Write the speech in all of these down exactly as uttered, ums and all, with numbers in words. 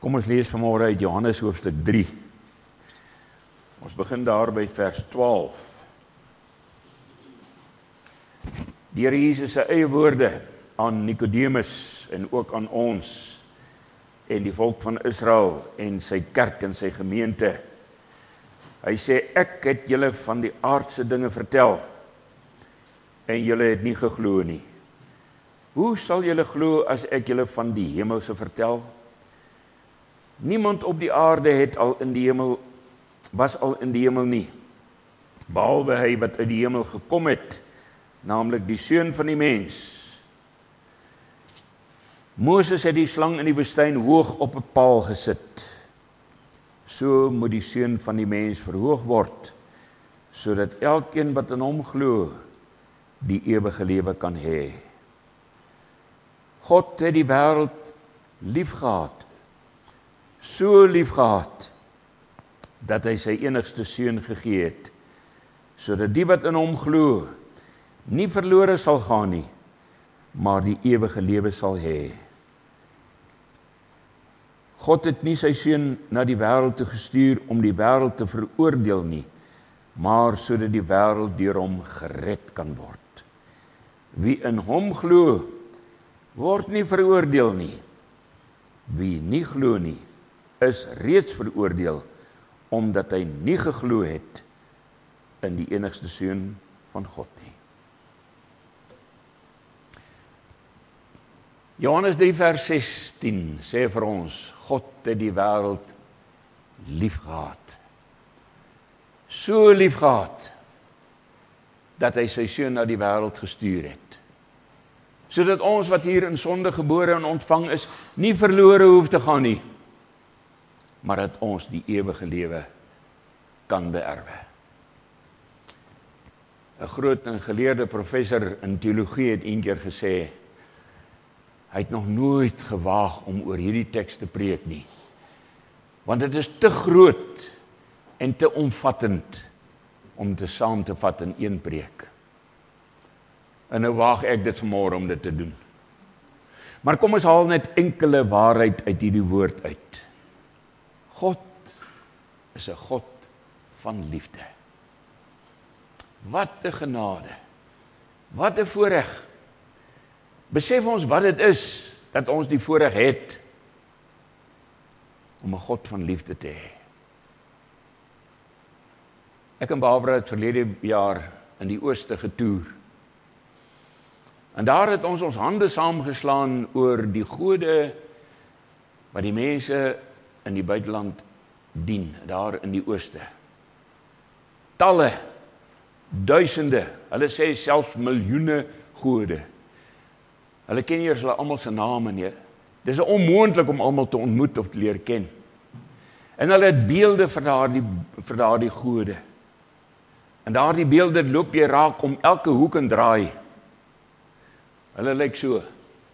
Kom ons lees vanmôre uit Johannes hoofstuk drie. Ons begin daar by vers twaalf. Die Here Jesus se eie woorde aan Nikodemus en ook aan ons en die volk van Israel en sy kerk en sy gemeente. Hy sê, ek het julle van die aardse dinge vertel en julle het nie geglo nie. Hoe sal julle glo as ek julle van die hemelse vertel? Niemand op die aarde het al in die hemel, was al in die hemel nie, behalwe hy wat uit die hemel gekom het, naamlik die Seun van die mens. Moses het die slang in die woestyn hoog op 'n paal gesit. So moet die Seun van die mens verhoog word, sodat elkeen wat in hom glo, die ewige lewe kan hê. God het die wêreld liefgehad, so liefgehad, dat hy sy enigste Seun gegee het, sodat die wat in hom glo, nie verlore sal gaan nie, maar die ewige lewe sal hê. God het nie sy Seun na die wêreld toe gestuur om die wêreld te veroordeel nie, maar sodat die wêreld deur hom gered kan word. Wie in hom glo, word nie veroordeel nie. Wie nie glo nie, is reeds veroordeel, omdat hy nie geglo het in die enigste Seun van God nie. Johannes drie vers sestien sê vir ons, God het die wêreld liefgehad. So liefgehad, dat hy sy Seun na die wêreld gestuur het. Sodat ons wat hier in sonde gebore en ontvang is, nie verlore hoef te gaan nie, maar dat ons die ewige lewe kan beerwe. 'n Groot en geleerde professor in teologie het een keer gesê, hy het nog nooit gewaag om oor hierdie teks te preek nie, want dit is te groot en te omvattend om te saam te vat in een preek. En nou waag ek dit vanmôre om dit te doen. Maar kom ons haal net enkele waarheid uit hierdie woord uit. God is 'n God van liefde. Wat 'n genade. Wat 'n voorreg. Besef ons wat dit is, dat ons die voorreg het, om 'n God van liefde te hê. Ek en Barbara het verlede jaar in die ooste getoer. En daar het ons ons hande saamgeslaan oor die gode wat die mense in die buiteland dien, daar in die ooste. Talle, duisende, hulle sê selfs miljoene gode. Hulle ken eers hulle almal se name nie. Dis onmoontlik om almal te ontmoet of te leer ken. En hulle het beelde vir daardie vir daardie gode. En daardie beelde loop jy raak om elke hoek en draai. Hulle lyk so.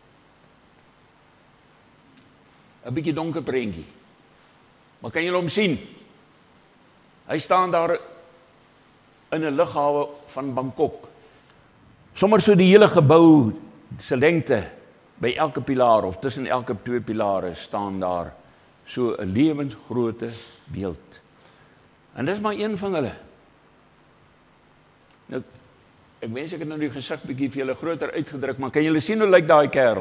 'n Bietjie donker prentjie. Maar kan jy hom sien? Hy staan daar in 'n lughawe van Bangkok. Sommer so die hele gebou se lengte by elke pilaar of tussen elke twee pilare staan daar so 'n lewensgrootte beeld. En dis maar een van hulle. Nou, ek wens ek het nou die gesig bietjie vir julle groter uitgedruk, maar kan julle sien hoe lyk daai kerel?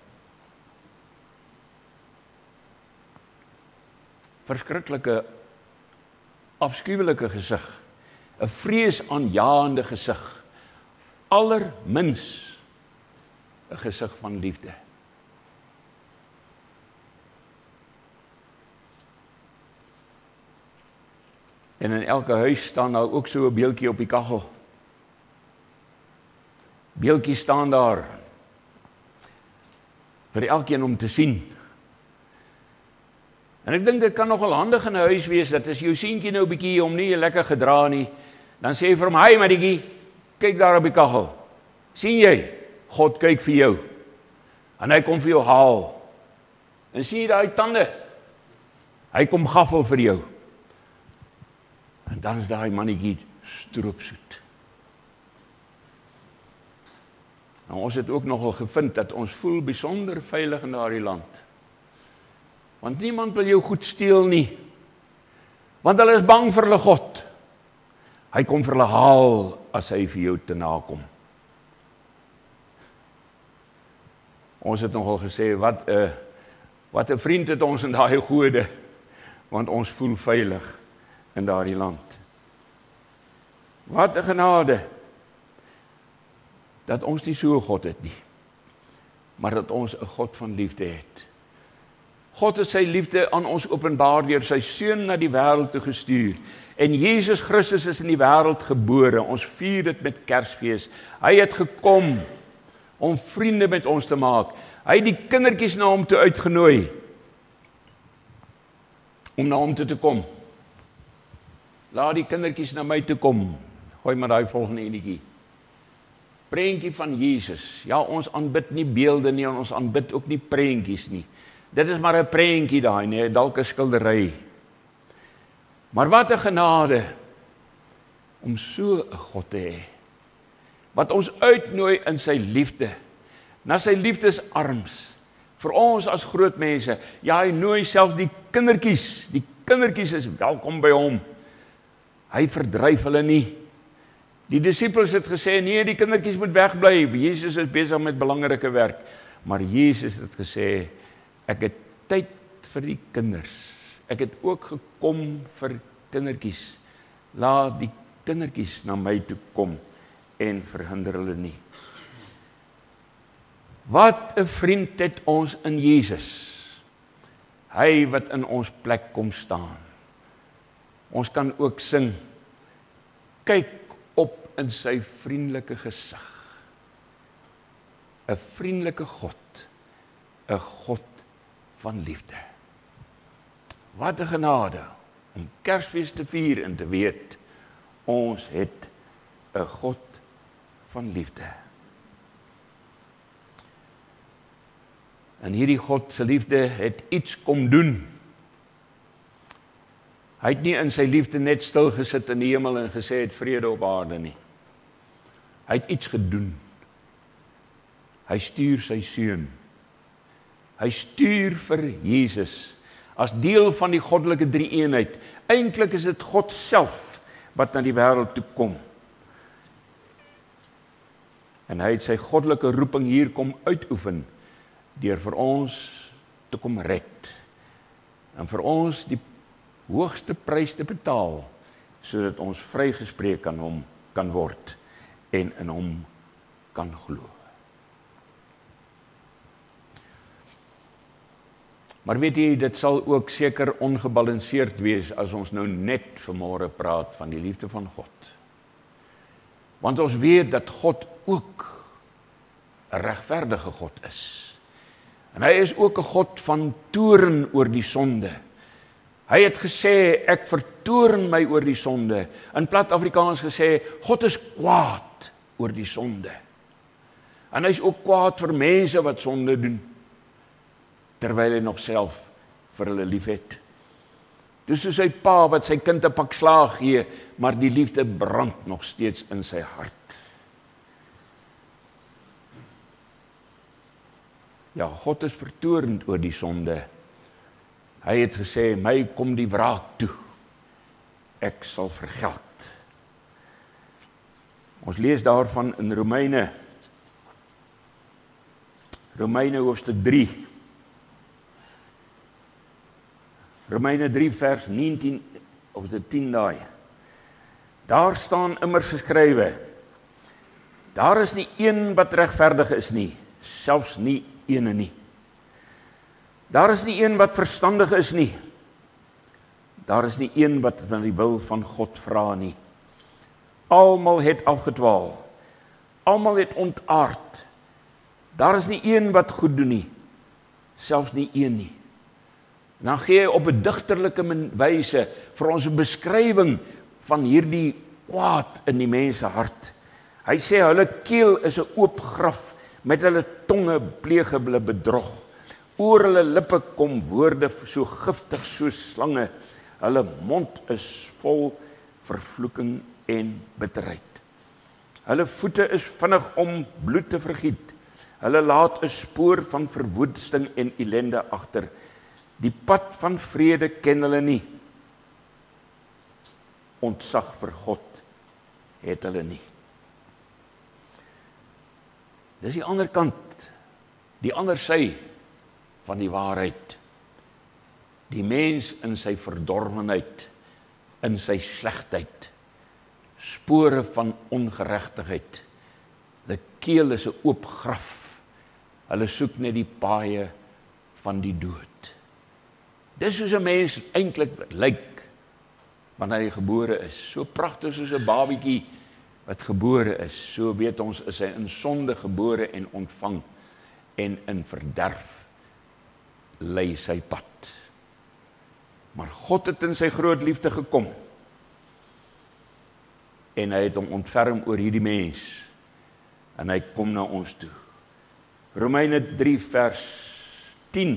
Verskriklike, afskuwelike gesig. 'n Vreesaanjaende gesig. Allermins 'n gesig van liefde. En in elke huis staan daar ook so 'n beeldjie op die kaggel. Beeldjie staan daar vir elkeen om te sien. En ek dink dit kan nogal handig in 'n huis wees, dat as jou seentjie nou 'n bietjie hom nie lekker gedra nie, dan sê jy vir hom, "Hey Maddie, kyk daar op die kaggel. sien jy, God kyk vir jou. En hy kom vir jou haal. En sien jy daai tande? Hy kom gaffel vir jou. En dan is daai mannetjie stroopsoet. Nou, ons het ook nogal gevind dat ons voel besonder veilig in daardie land. Want niemand wil jou goed steel nie. Want hulle is bang vir hulle God. Hy kom vir hulle haal as hy vir jou te nakom. Ons het nogal gesê, wat 'n wat 'n vriend het ons in daai gode, want ons voel veilig in daardie land. Wat 'n genade, dat ons nie so 'n God het nie, maar dat ons 'n God van liefde het. God het sy liefde aan ons openbaar deur sy seun na die wêreld te gestuur. En Jesus Christus is in die wêreld gebore. Ons vier dit met Kersfees. Hy het gekom om vriende met ons te maak. Hy het die kindertjies na hom toe uitgenooi om na hom toe te kom. Laat die kindertjies na my toe kom. Gooi maar daai volgende enetjie. Prentjie van Jesus. Ja, ons aanbid nie beelde nie, en ons aanbid ook nie prentjies nie. Dit is maar 'n prentjie daai, nee, dalk 'n skildery. Maar wat 'n genade om so 'n God te hê, wat ons uitnooi in sy liefde, na sy liefdesarms, vir ons as groot mense. Ja, hy nooi selfs die kindertjies, die kindertjies is welkom by hom. Hy verdryf hulle nie. Die disippels het gesê, nee, die kindertjies moet wegbly, Jesus is besig met belangrike werk. Maar Jesus het gesê, ek het tyd vir die kinders. Ek het ook gekom vir kindertjies. Laat die kindertjies na my toe kom en verhinder hulle nie. Wat 'n vriend het ons in Jesus. Hy wat in ons plek kom staan. Ons kan ook sing, kyk op in sy vriendelike gesig. 'n Vriendelike God, 'n God van liefde. Wat 'n genade om Kersfees te vier en te weet, ons het 'n God van liefde. En hierdie God se liefde het iets kom doen. Hy het nie in sy liefde net stil gesit in die hemel en gesê het vrede op aarde nie. Hy het iets gedoen. Hy stuur sy seun. Hy stuur vir Jesus as deel van die goddelike drie-eenheid. Eintlik is dit God self wat na die wêreld toe kom. En hy het sy goddelike roeping hier kom uitoefen deur vir ons te kom red. En vir ons die hoogste prys te betaal, sodat ons vrygespreek kan hom kan word en in hom kan glo. Maar weet jy, dit sal ook seker ongebalanseerd wees as ons nou net vanmôre praat van die liefde van God. Want ons weet dat God ook 'n regverdige God is. En hy is ook 'n God van toorn oor die sonde. Hy het gesê, ek vertoorn my oor die sonde. In plat Afrikaans gesê, God is kwaad oor die sonde. En hy is ook kwaad vir mense wat sonde doen, terwyl hy nog self vir hulle lief het. Dis soos sy pa wat sy kind 'n pak slaag gee, maar die liefde brand nog steeds in sy hart. Ja, God is vertoornd oor die sonde. Hy het gesê, my kom die wraak toe. Ek sal vergeld. Ons lees daarvan in Romeine. Romeine hoofstuk drie. Romeine drie vers negentien of die tien daai. Daar staan immers geskrywe, daar is nie een wat regverdig is nie, selfs nie ene nie. Daar is nie een wat verstandig is nie. Daar is nie een wat van die wil van God vra nie. Almal het afgedwaal. Almal het ontaard. Daar is nie een wat goed doen nie, selfs nie een nie. En dan gee hy op 'n digterlike wyse vir ons 'n beskrywing van hierdie kwaad in die mense hart. Hy sê hulle keel is 'n oop graf, met hulle tonge pleeg hulle bedrog. Oor hulle lippe kom woorde so giftig soos slange. Hulle mond is vol vervloeking en bitterheid. Hulle voete is vinnig om bloed te vergiet. Hulle laat 'n spoor van verwoesting en ellende agter. Die pad van vrede ken hulle nie. Ontzag vir God het hulle nie. Dis die ander kant, die ander sy van die waarheid. Die mens in sy verdorwenheid, in sy slegheid, spore van ongeregtigheid. Hulle keel is 'n oop graf. Hulle soek net die paaie van die dood. Dis soos 'n mens eintlik lyk wanneer hy gebore is. So pragtig soos 'n babietjie wat gebore is. So weet ons is hy in sonde gebore en ontvang en in verderf lei sy pad. Maar God het in sy groot liefde gekom en hy het hom ontferm oor hierdie mens en hy kom na ons toe. Romeine drie vers tien.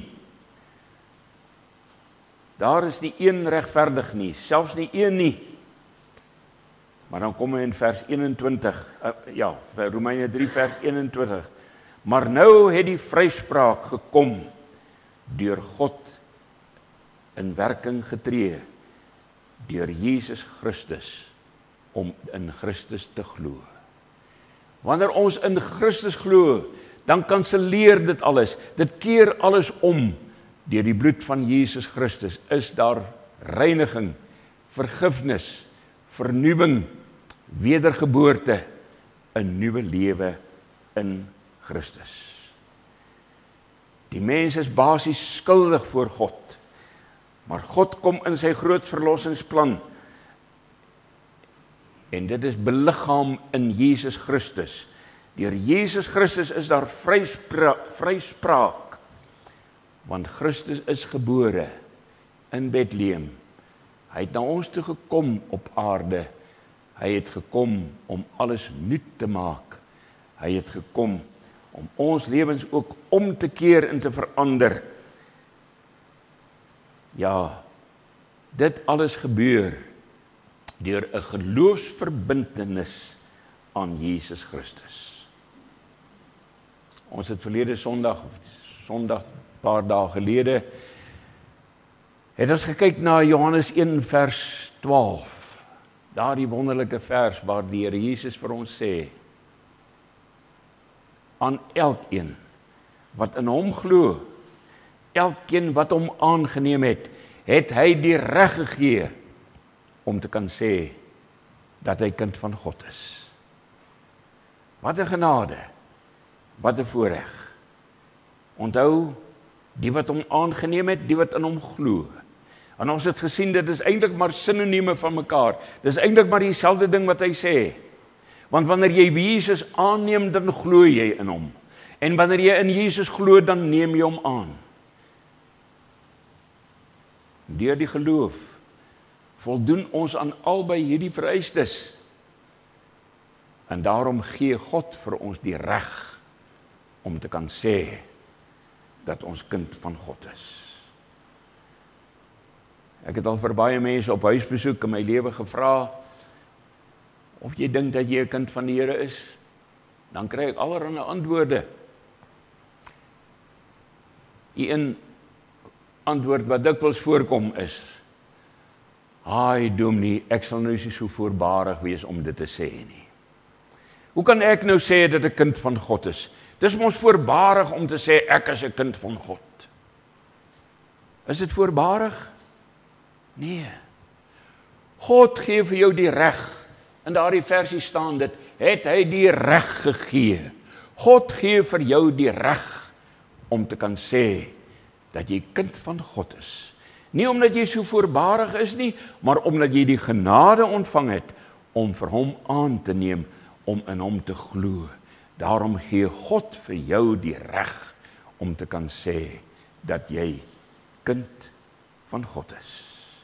Daar is nie een regverdig nie, selfs nie een nie. Maar dan kom hy in vers eenentwintig, uh, ja, Romeine drie vers eenentwintig. Maar nou het die vryspraak gekom deur God in werking getree, deur Jesus Christus, om in Christus te glo. Wanneer ons in Christus glo, dan kanselleer dit alles, dit keer alles om. Deur die bloed van Jesus Christus is daar reiniging, vergifnis, vernuwing, wedergeboorte, 'n nuwe lewe in Christus. Die mens is basies skuldig voor God, maar God kom in sy groot verlossingsplan, en dit is beliggaam in Jesus Christus. Deur Jesus Christus is daar vryspra vryspraak, want Christus is gebore in Bethlehem. Hy het na ons toe gekom op aarde. Hy het gekom om alles nuut te maak. Hy het gekom om ons lewens ook om te keer en te verander. Ja, dit alles gebeur deur 'n geloofsverbintenis aan Jesus Christus. Ons het verlede Sondag, Sondag, paar dae gelede, het ons gekyk na Johannes een vers twaalf. Daar die wonderlike vers waar die Here Jesus vir ons sê, aan elkeen wat in hom glo, elkeen wat hom aangeneem het, het hy die reg gegee om te kan sê dat hy kind van God is. Wat 'n genade, wat 'n voorreg. Onthou, die wat hom aangeneem het, die wat in hom glo. En ons het gesien, dit is eintlik maar sinonieme van mekaar. Dit is eintlik maar dieselfde ding wat hy sê. Want wanneer jy Jesus aanneem, dan glo jy in hom. En wanneer jy in Jesus glo, dan neem jy hom aan. Deur die geloof voldoen ons aan albei hierdie vereistes. En daarom gee God vir ons die reg om te kan sê dat ons kind van God is. Ek het al vir baie mense op huisbesoek in my lewe gevra, of jy dink dat jy 'n kind van die Here is, dan kry ek allerlei antwoorde. Die een antwoord wat dikwels voorkom is, "Haai dominee, ek sal nou nie so voorbarig wees om dit te sê nie. Hoe kan ek nou sê dat ek 'n kind van God is? Dis mos voorbarig om te sê ek is 'n kind van God." Is dit voorbarig? Nee. God gee vir jou die reg. In daardie versie staan dit, het hy die reg gegee. God gee vir jou die reg om te kan sê dat jy kind van God is. Nie omdat jy so voorbarig is nie, maar omdat jy die genade ontvang het om vir hom aan te neem, om in hom te glo. Daarom gee God vir jou die reg om te kan sê dat jy kind van God is.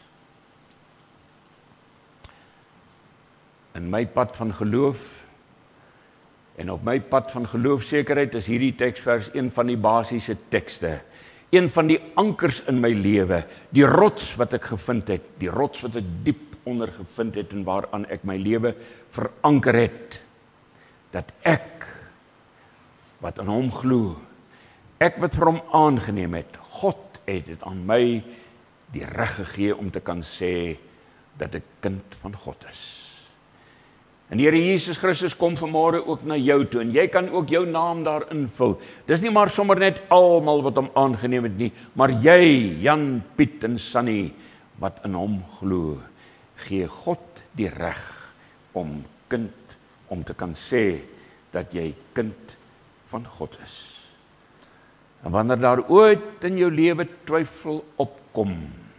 In my pad van geloof en op my pad van geloofsekerheid is hierdie teksvers een van die basiese tekste, een van die ankers in my lewe, die rots wat ek gevind het, die rots wat ek diep onder gevind het en waaraan ek my lewe veranker het, dat ek wat in hom glo, ek wat vir hom aangeneem het, God het dit aan my die reg gegee om te kan sê dat ek kind van God is. En die Here Jesus Christus kom vanmôre ook na jou toe, en jy kan ook jou naam daar invul. Dis nie maar sommer net almal wat hom aangeneem het nie, maar jy, Jan, Piet en Sunny, wat in hom glo, gee God die reg om kind, om te kan sê dat jy kind van God is. En wanneer daar ooit in jou lewe twyfel opkom,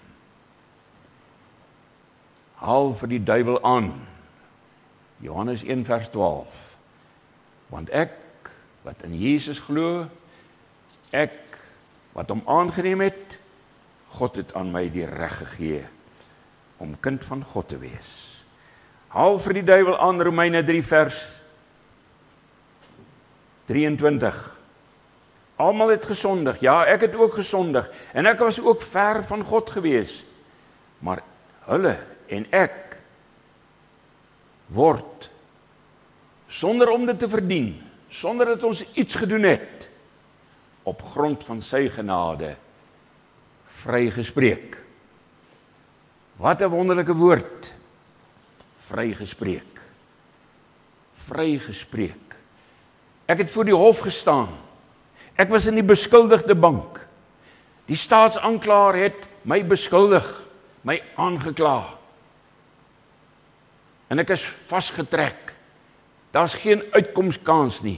haal vir die duiwel aan, Johannes een vers twaalf, want ek, wat in Jesus glo, ek, wat hom aangeneem het, God het aan my die reg gegee, om kind van God te wees. Haal vir die duiwel aan, Romeine drie vers drieëntwintig. Almal het gesondig, ja, ek het ook gesondig, en ek was ook ver van God gewees, maar hulle en ek word, sonder om dit te verdien, sonder dat ons iets gedoen het, op grond van sy genade, vrygespreek. Wat 'n wonderlike woord, vrygespreek. Vrygespreek. Ek het voor die hof gestaan, ek was in die beskuldigde bank, die staatsaanklaer het my beskuldig, my aangekla, en ek is vasgetrek. Daar's geen uitkomskans nie.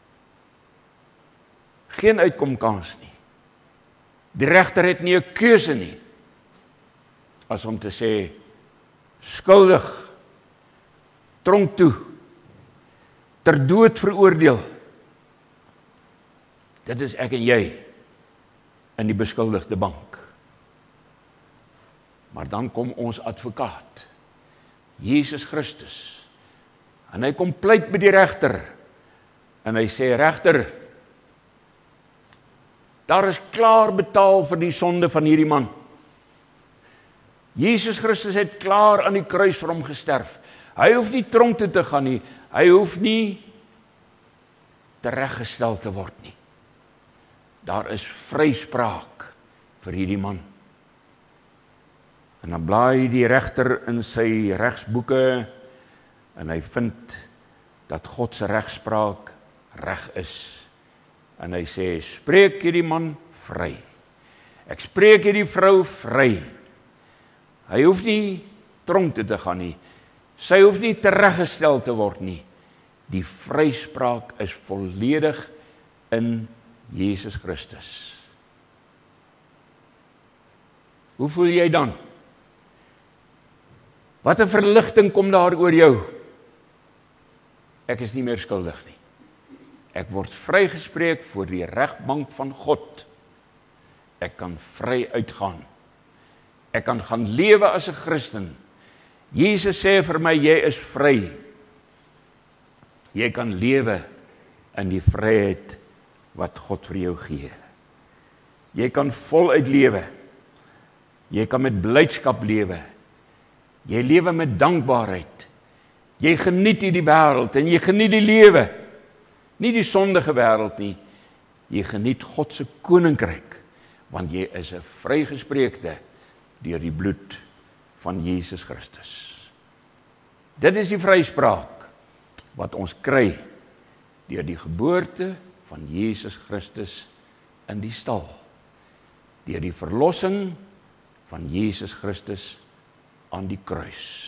Geen uitkomkans nie. Die regter het nie 'n keuse nie, as om te sê, skuldig, tronk toe, ter dood veroordeel. Dit is ek en jy, in die beskuldigde bank. Maar dan kom ons advokaat, Jesus Christus, en hy kom pleit by die regter, en hy sê, regter, daar is klaar betaal vir die sonde van hierdie man. Jesus Christus het klaar aan die kruis vir hom gesterf. Hy hoef nie tronk toe te gaan nie, hy hoef nie tereggestel te word nie. Daar is vryspraak vir hierdie man. En dan blaai die regter in sy regsboeke, en hy vind dat God se regspraak reg is. En hy sê, spreek hierdie man vry. Ek spreek hierdie vrou vry. Hy hoef nie tronk toe te gaan nie. Sy hoef nie tereggestel te word nie. Die vryspraak is volledig in Jesus Christus. Hoe voel jy dan? Wat 'n verligting kom daar oor jou? Ek is nie meer skuldig nie. Ek word vrygespreek voor die regbank van God. Ek kan vry uitgaan. Ek kan gaan lewe as 'n Christen. Jesus sê vir my, jy is vry. Jy kan lewe in die vryheid wat God vir jou gee. Jy kan voluit lewe. Jy kan met blydskap lewe. Jy lewe met dankbaarheid. Jy geniet hierdie wêreld en jy geniet die lewe. Nie die sondige wêreld nie. Jy geniet God se koninkryk, want jy is 'n vrygespreekte deur die bloed van Jesus Christus. Dit is die vryspraak wat ons kry deur die geboorte van Jesus Christus in die stal. Deur die verlossing van Jesus Christus aan die kruis.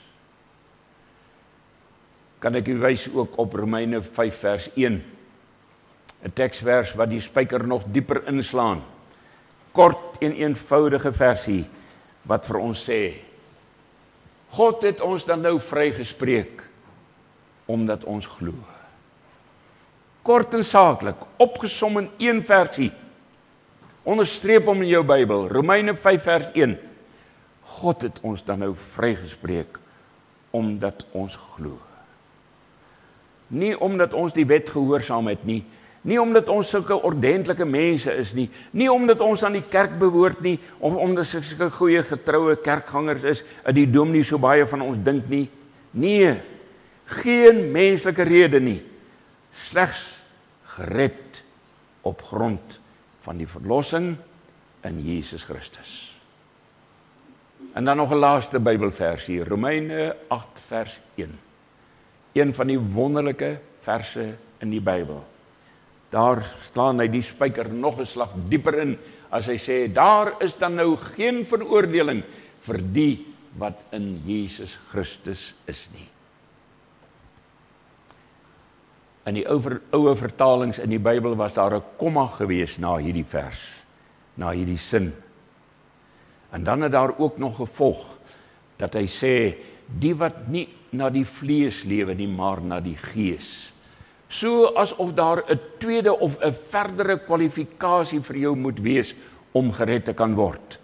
Kan ek u wys ook op Romeine vyf vers een, 'n teksvers wat die spyker nog dieper inslaan. Kort en eenvoudige versie wat vir ons sê, God het ons dan nou vrygespreek omdat ons glo. Kort en saaklik, opgesom in een versie. Onderstreep hom in jou Bybel, Romeine vyf vers een. God het ons dan nou vrygespreek omdat ons glo. Nie omdat ons die wet gehoorsaam het nie, nie omdat ons sulke ordentlike mense is nie, nie omdat ons aan die kerk behoort nie, of omdat ons sulke goeie getroue kerkgangers is, en die dominee so baie van ons dink nie. Nee, geen menslike rede nie, slegs gered op grond van die verlossing in Jesus Christus. En dan nog 'n laaste Bybelvers hier, Romeine agt vers een. Een van die wonderlike verse in die Bybel. Daar staan hy die spyker nog 'n slag dieper in, as hy sê, daar is dan nou geen veroordeling vir die wat in Jesus Christus is nie. In die ouer, ouer vertalings in die Bybel was daar 'n komma gewees na hierdie vers, na hierdie sin. En dan het daar ook nog gevolg, dat hy sê, die wat nie na die vlees lewe nie, maar na die gees. So asof daar 'n tweede of 'n verdere kwalifikasie vir jou moet wees, om gered te kan word.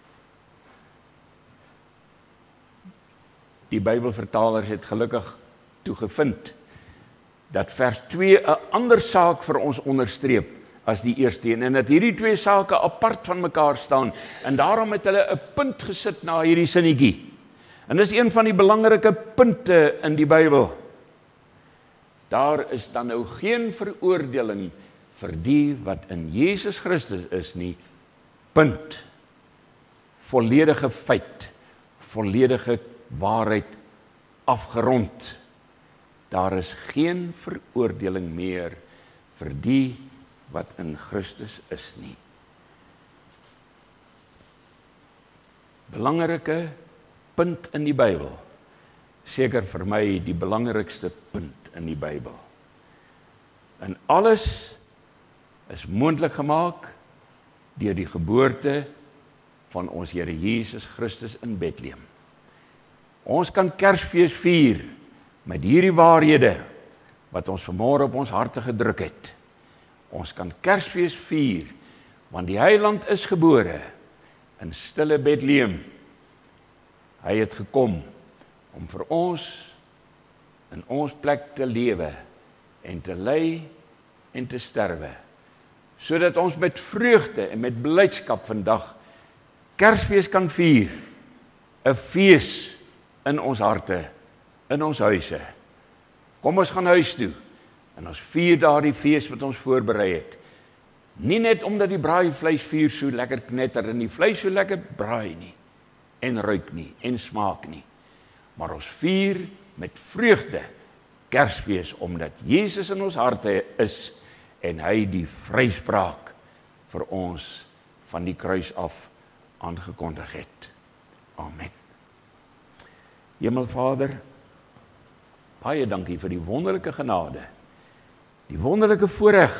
Die Bybelvertalers het gelukkig toegevind, dat vers twee 'n ander saak vir ons onderstreep as die eerste een, en dat hierdie twee sake apart van mekaar staan, en daarom het hulle 'n punt gesit na hierdie sinnetjie. En dis een van die belangrike punte in die Bybel. Daar is dan nou geen veroordeling vir die wat in Jesus Christus is nie, punt. Volledige feit, volledige waarheid afgerond. Daar is geen veroordeling meer vir die wat in Christus is nie. Belangrike punt in die Bybel. Seker vir my die belangrikste punt in die Bybel. En alles is moontlik gemaak deur die geboorte van ons Here Jesus Christus in Bethlehem. Ons kan Kersfees vier met hierdie waarhede wat ons vanmôre op ons harte gedruk het. Ons kan Kersfees vier, want die Heiland is gebore in stille Bethlehem. Hy het gekom om vir ons in ons plek te lewe en te ly en te sterwe, sodat ons met vreugde en met blydskap vandag Kersfees kan vier, 'n fees in ons harte, in ons huise. Kom ons gaan huis toe, en ons vier daardie fees wat ons voorberei het. Nie net omdat die braaivleisvuur so lekker knetter en die vleis so lekker braai nie, en ruik nie, en smaak nie, maar ons vier met vreugde Kersfees, omdat Jesus in ons harte is, en hy die vryspraak vir ons van die kruis af aangekondig het. Amen. Hemelvader, baie dankie vir die wonderlike genade, die wonderlike voorreg,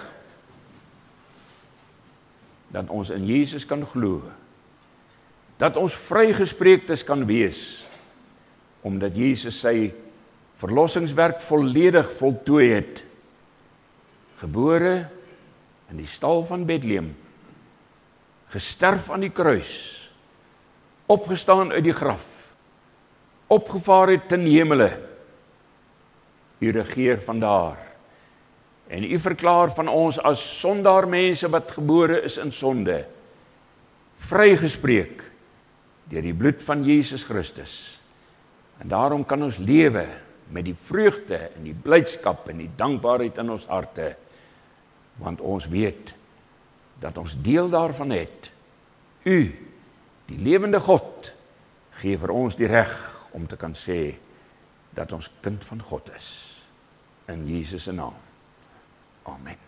dat ons in Jesus kan glo, dat ons vrygespreektes kan wees, omdat Jesus sy verlossingswerk volledig voltooi het, gebore in die stal van Bethlehem, gesterf aan die kruis, opgestaan uit die graf, opgevaar het ten hemele. U regeer vandaar, en u verklaar van ons as sondaar mense wat gebore is in sonde, vrygespreek deur die bloed van Jesus Christus. En daarom kan ons lewe met die vreugde en die blydskap en die dankbaarheid in ons harte, want ons weet dat ons deel daarvan het. U, die lewende God, gee vir ons die reg om te kan sê dat ons kind van God is. In Jesus se naam. Amen.